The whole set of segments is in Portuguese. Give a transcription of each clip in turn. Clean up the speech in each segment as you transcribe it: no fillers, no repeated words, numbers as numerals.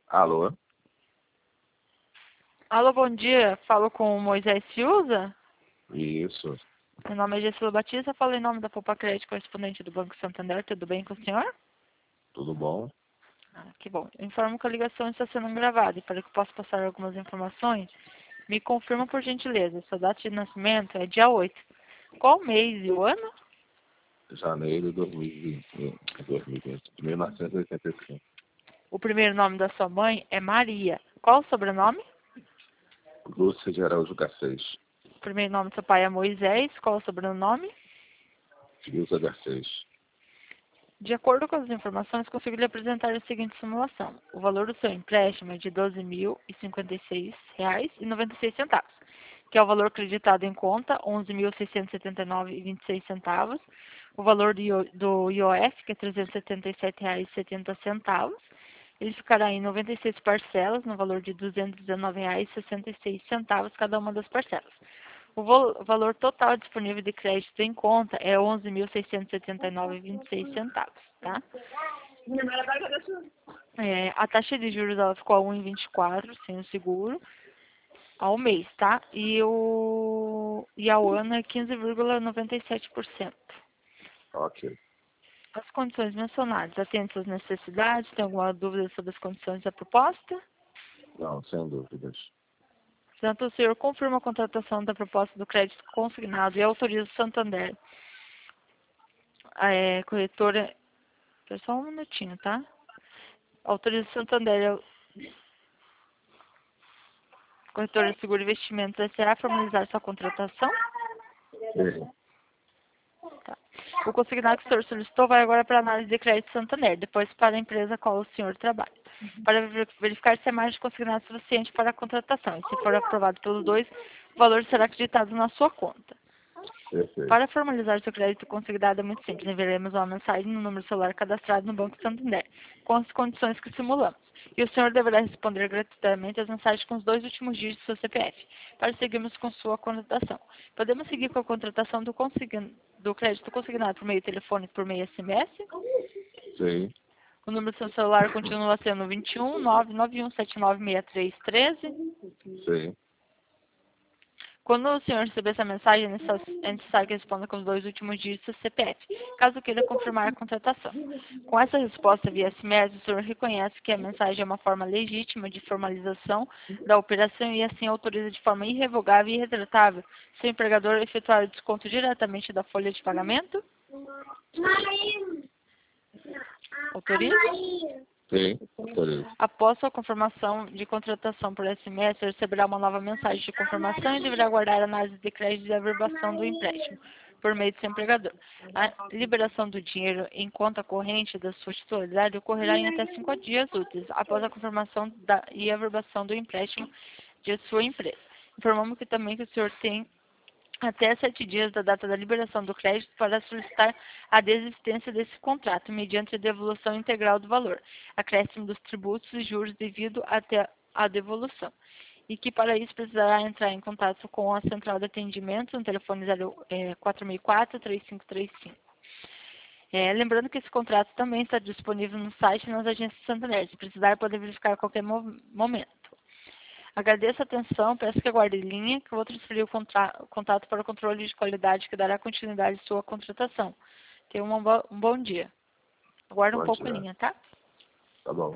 Alô? Alô, bom dia. Falo com o Moisés Fiuza. Isso, Meu nome é Gessila Batista. Falo em nome da Poupa Crédito, correspondente do Banco Santander. Tudo bem com o senhor? tudo bom? Que bom. Eu informo que a ligação está sendo gravada e para que eu possa passar algumas informações, me confirma por gentileza. Sua data de nascimento é dia 8. Qual mês e o ano? Janeiro de 2020, 1985. O primeiro nome da sua mãe é Maria. Qual o sobrenome? Lúcia de Araújo Garcês. O primeiro nome do seu pai é Moisés. Qual o sobrenome? Fiuza Garcês. De acordo com as informações, consigo lhe apresentar a seguinte simulação. O valor do seu empréstimo é de R$ 12.056,96, que é o valor creditado em conta, R$ 11.679,26. O valor do IOF, que é R$ 377,70. Ele ficará em 96 parcelas, no valor de R$ 219,66 cada uma das parcelas. O valor total disponível de crédito em conta é R$ 11.679,26, tá? A taxa de juros ela ficou a 1,24 sem o seguro ao mês, tá? E ao ano é 15,97%. Ok. As condições mencionadas atendem suas necessidades? Tem alguma dúvida sobre as condições da proposta? Não, sem dúvidas. Portanto, o senhor confirma a contratação da proposta do crédito consignado e autoriza o Santander, corretora. Só um minutinho, tá? Autoriza o Santander, corretora de seguro e investimentos, S.A. a formalizar sua contratação. Sim. Tá. O consignado que o senhor solicitou vai agora para a análise de crédito Santander, depois para a empresa a qual o senhor trabalha, para verificar se a margem de consignado é suficiente para a contratação. E se for aprovado pelos dois, o valor será acreditado na sua conta. Perfeito. Para formalizar seu crédito consignado é muito simples. Enviaremos uma mensagem no número celular cadastrado no Banco Santander, com as condições que simulamos. E o senhor deverá responder gratuitamente as mensagens com os 2 últimos dígitos do seu CPF, para seguirmos com sua contratação. Podemos seguir com a contratação do crédito consignado por meio telefônico, por meio SMS? Sim, O número do seu celular continua sendo 21 991796313. sim. Quando o senhor receber essa mensagem, é necessário que responda com os 2 últimos dígitos do CPF, caso queira confirmar a contratação. Com essa resposta via SMS, o senhor reconhece que a mensagem é uma forma legítima de formalização da operação e assim autoriza de forma irrevogável e irretratável seu empregador a efetuar o desconto diretamente da folha de pagamento? Autoriza? Sim, autorizo. Após sua confirmação de contratação por SMS, receberá uma nova mensagem de confirmação e deverá aguardar a análise de crédito e averbação do empréstimo por meio do seu empregador. A liberação do dinheiro em conta corrente da sua titularidade ocorrerá em até 5 dias úteis após a confirmação e averbação do empréstimo de sua empresa. Informamos que também que o senhor tem até 7 dias da data da liberação do crédito para solicitar a desistência desse contrato, mediante a devolução integral do valor, acréscimo dos tributos e juros devido até a devolução. E que para isso precisará entrar em contato com a central de atendimento no telefone 464-3535. Lembrando que esse contrato também está disponível no site e nas agências Santander. Se precisar, pode verificar a qualquer momento. Agradeço a atenção, peço que aguarde em linha, que eu vou transferir o contato para o controle de qualidade que dará continuidade à sua contratação. Tenha um bom dia. Aguarde um Bom pouco em dia. linha, tá? Tá bom.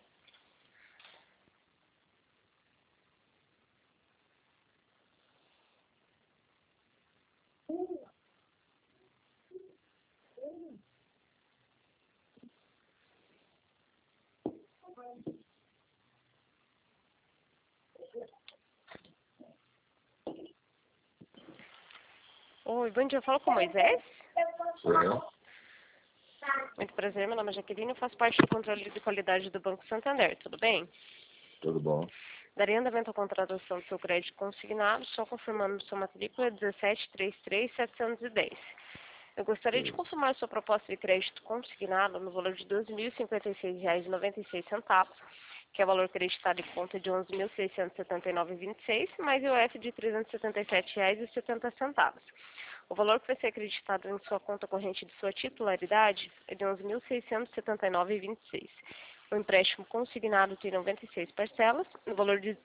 Oi, bom dia. Eu falo com o Moisés. Sim, Muito prazer, meu nome é Jaqueline, eu faço parte do controle de qualidade do Banco Santander, tudo bem? tudo bom. Darei andamento à contratação do seu crédito consignado, só confirmando sua matrícula 1733710. Eu gostaria de confirmar sua proposta de crédito consignado no valor de R$ 2.056,96, que é o valor creditado em conta de R$ 11.679,26, mais IOF de R$ 377,70. O valor que vai ser acreditado em sua conta corrente de sua titularidade é de R$ 11.679,26. O empréstimo consignado tem 96 parcelas, no valor de R$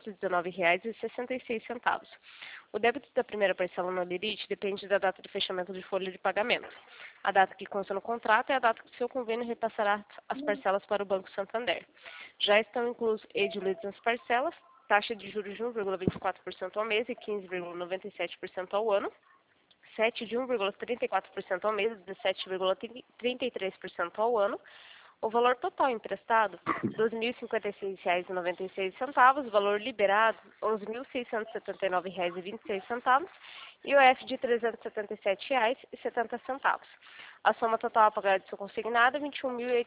219,66. O débito da primeira parcela no limite depende da data de fechamento de folha de pagamento. A data que consta no contrato é a data que o seu convênio repassará as parcelas para o Banco Santander. Já estão inclusos ediluídos nas parcelas, taxa de juros de 1,24% ao mês e 15,97% ao ano, 7 de 1,34% ao mês e 17,33% ao ano. O valor total emprestado, R$ 12.056,96, valor liberado, R$ 11.679,26 e o F de R$ 377,70. A soma total a pagar de seu consignado é R$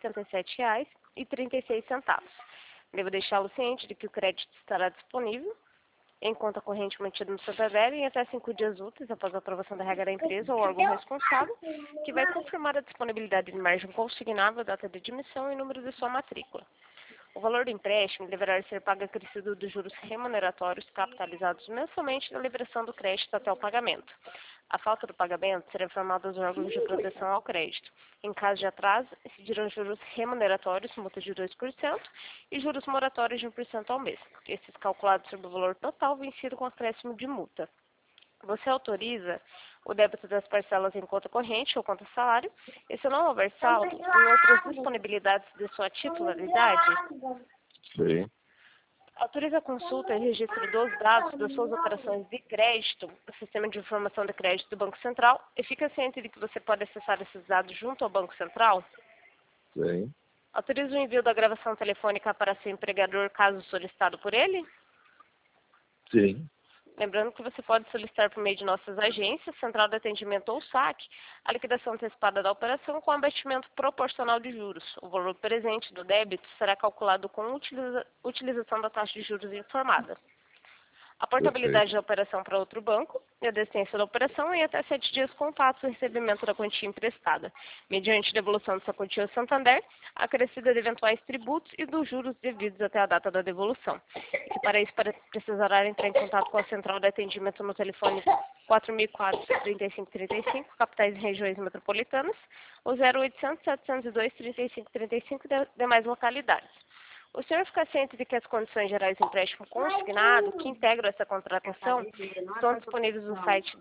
21.087,36. Devo deixá-lo ciente de que o crédito estará disponível em conta corrente mantida no Santander em até 5 dias úteis após a aprovação da regra da empresa ou órgão responsável, que vai confirmar a disponibilidade de margem consignável, data de admissão e número de sua matrícula. O valor do empréstimo deverá ser pago acrescido dos juros remuneratórios capitalizados mensalmente na liberação do crédito até o pagamento. A falta do pagamento será informada aos órgãos de proteção ao crédito. Em caso de atraso, incidirão juros remuneratórios, multa de 2%, e juros moratórios de 1% ao mês, esses calculados sobre o valor total vencido com acréscimo de multa. Você autoriza o débito das parcelas em conta corrente ou conta salário, e se não houver saldo, em outras disponibilidades de sua titularidade, Sim. autoriza a consulta e registro dos dados das suas operações de crédito no Sistema de Informação de Crédito do Banco Central e fica ciente de que você pode acessar esses dados junto ao Banco Central. Sim. Autoriza o envio da gravação telefônica para seu empregador caso solicitado por ele. Sim. Lembrando que você pode solicitar por meio de nossas agências, Central de Atendimento ou SAC, a liquidação antecipada da operação com abatimento proporcional de juros. O valor presente do débito será calculado com utilização da taxa de juros informada. A portabilidade da operação para outro banco e a decência da operação em até 7 dias contatos o recebimento da quantia emprestada, mediante devolução dessa quantia ao Santander, acrescida de eventuais tributos e dos juros devidos até a data da devolução. E para isso precisará entrar em contato com a Central de Atendimento no telefone 4004-3535, capitais e regiões metropolitanas, ou 0800-702-3535 de demais localidades. O senhor fica ciente de que as condições gerais de empréstimo consignado que integram essa contratação estão disponíveis no site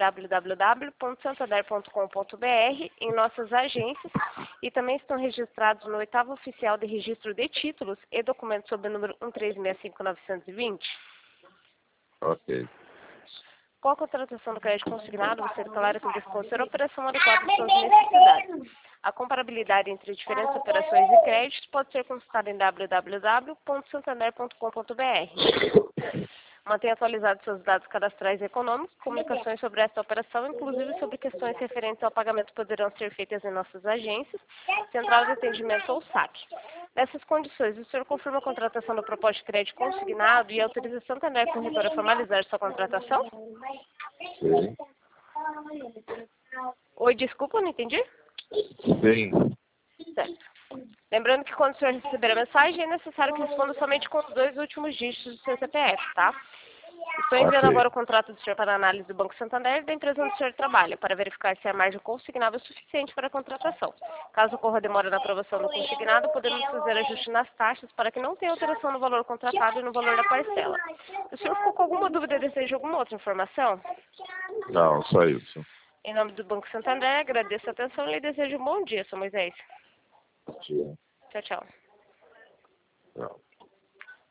www.santander.com.br, em nossas agências, e também estão registrados no 8º Oficial de Registro de Títulos e documentos sob o número 1365920. Ok. Com a contratação do crédito consignado, você declara que dispõe ser a operação adequada às suas necessidades. A comparabilidade entre diferentes operações de crédito pode ser consultada em www.santander.com.br. Mantenha atualizados seus dados cadastrais e econômicos. Comunicações sobre esta operação, inclusive sobre questões referentes ao pagamento, poderão ser feitas em nossas agências, Central de Atendimento ou SAC. Nessas condições, o senhor confirma a contratação do propósito de crédito consignado e autoriza a Santander Corretora a formalizar sua contratação? Sim. Oi, desculpa, não entendi? Sim. Certo. Lembrando que quando o senhor receber a mensagem, é necessário que responda somente com os 2 últimos dígitos do seu CPF, tá? Estou enviando Ok. agora o contrato do senhor para análise do Banco Santander e da empresa onde o senhor trabalha, para verificar se a margem consignável é suficiente para a contratação. Caso ocorra demora na aprovação do consignado, podemos fazer ajuste nas taxas para que não tenha alteração no valor contratado e no valor da parcela. O senhor ficou com alguma dúvida e deseja alguma outra informação? Não, só isso. Em nome do Banco Santander, agradeço a atenção e lhe desejo um bom dia, Sr. Moisés. Tchau. Tchau, tchau. Não.